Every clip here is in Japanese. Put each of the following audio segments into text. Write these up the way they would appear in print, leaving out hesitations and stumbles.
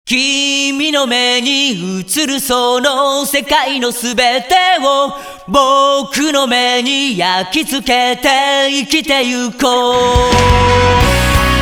君の目に映るその世界のすべてを僕の目に焼き付けて生きてゆこう。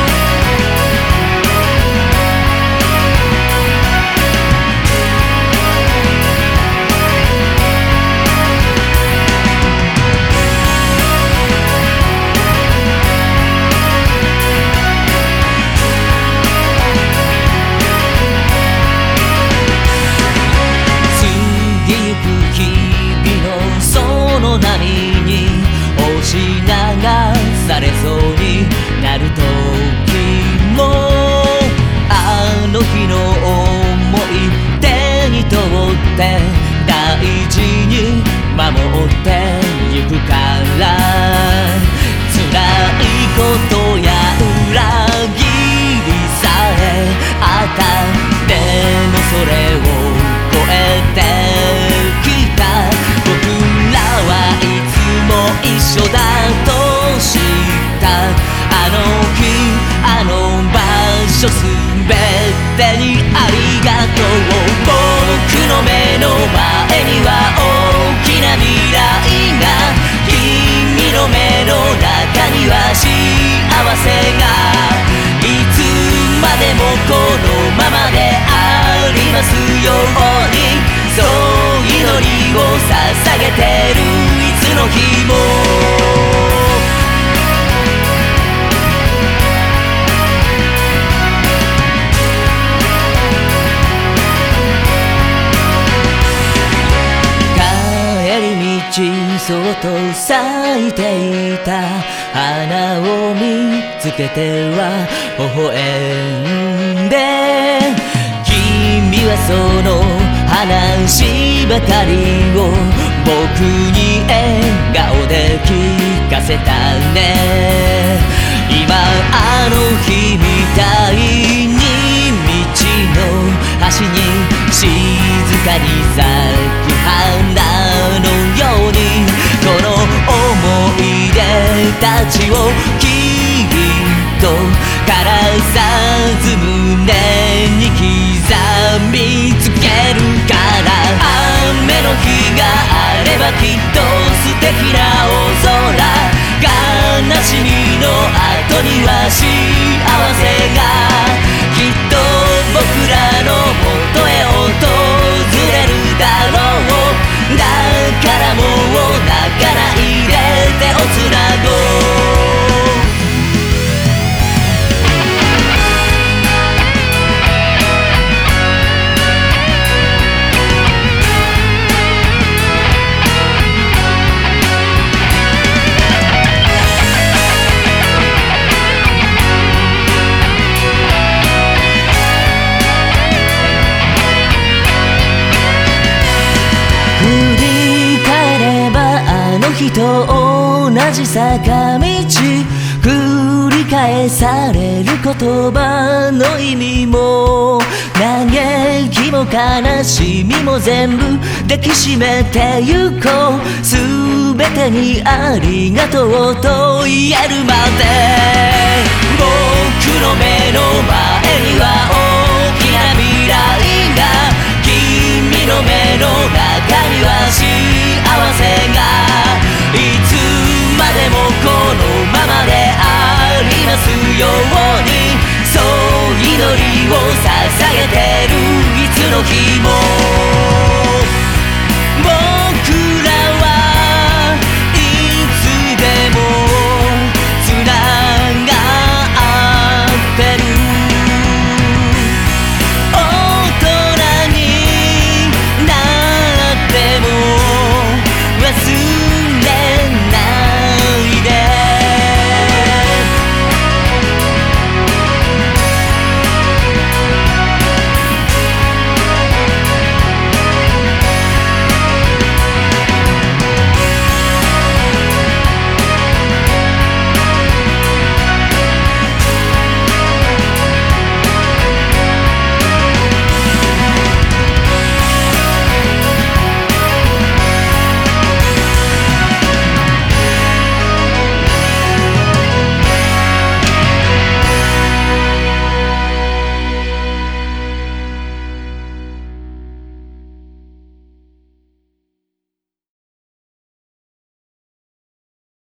波に押し流されそうになる時もあの日の想い手に取って大事に守ってゆくから辛いことや裏切りさえあったでもそれを超えてきた一緒だと知ったあの日あの場所すべてにありがとう。僕の目の前には大きな未来が君の目の中には幸せがいつまでもこのままでありますようにそう祈りを捧げてるいつの日も帰り道そっと咲いていた花を見つけては微笑んで君はその話ばかりを僕に笑顔で聞かせたね。今あの日みたいに道の端に静かに咲く花のようにこの思い出たちをきっと枯らさず胸に刻みつけるから雨の日があればきっと素敵な青空悲しみの後には幸せがきっと僕らの元へ訪れるだろう。だからもう泣かないで手をつなごう。と同じ坂道繰り返される言葉の意味も嘆きも悲しみも全部抱きしめてゆこう。すべてにありがとうと言えるまで僕の目の前には大きな未来が君の目の中には幸せがいつまでもこのままでありますようにそう祈りを捧げてるいつの日も